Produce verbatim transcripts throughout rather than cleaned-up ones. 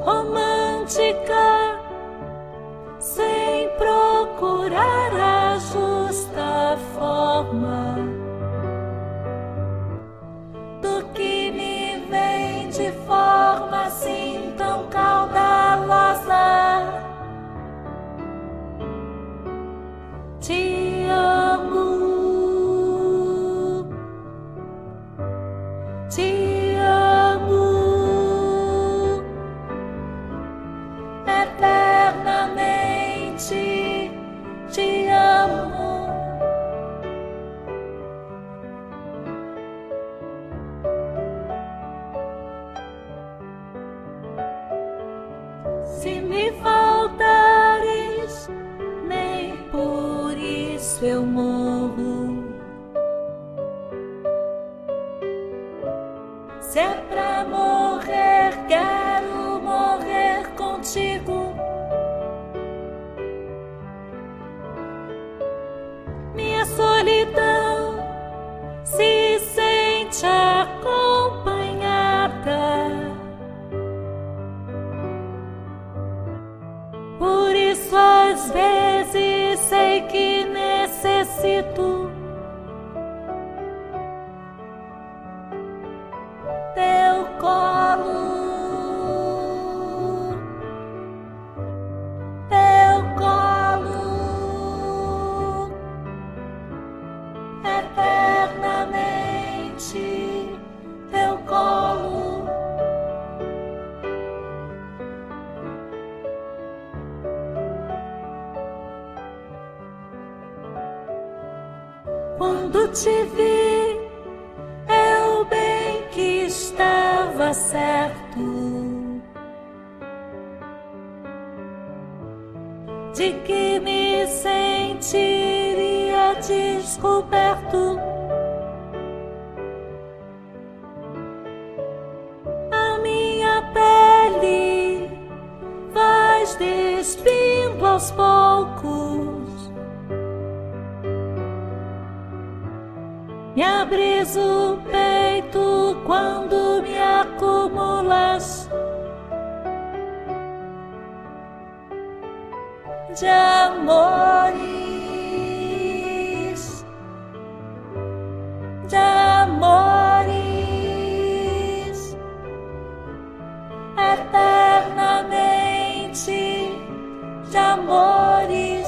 romântica, sem procurar a justa forma do que me vem de forma assim tão caudalosa. Te amo, te amo, eternamente te amo. Se me faltares, nem por isso eu morro. Se é pra morrer, quero morrer contigo. Minha solidão se sente acompanhada. Por isso às vezes sei que necessito teu colo, teu colo, eternamente teu colo. Quando te vi, eu bem que estava certo de que me sentiria descoberto. A minha pele vais despindo aos poucos. Me abres o peito quando me acumulas de amores, de amores, eternamente de amores.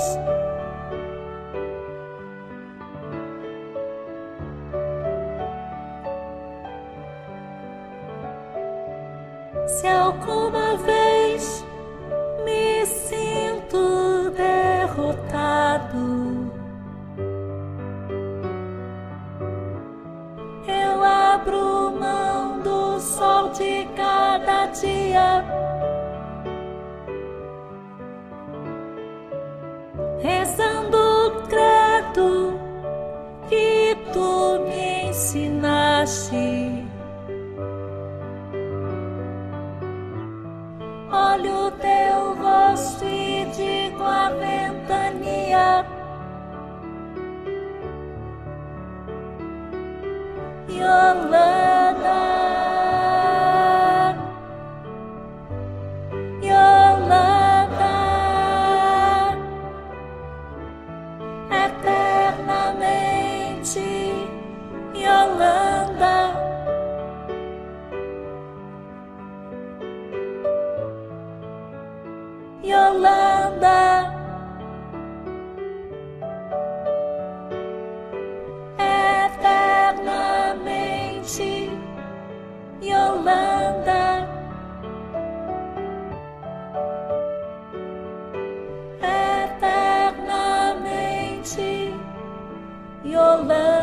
Se alguma vez me sinto derrotado, eu abro mão do sol de cada dia, rezando o credo que tu me ensinaste. Olho teu rosto e digo a ventania: Yolanda, Yolanda, eternamente Yolanda. Yolanda, eternamente Yolanda, eternamente Yolanda.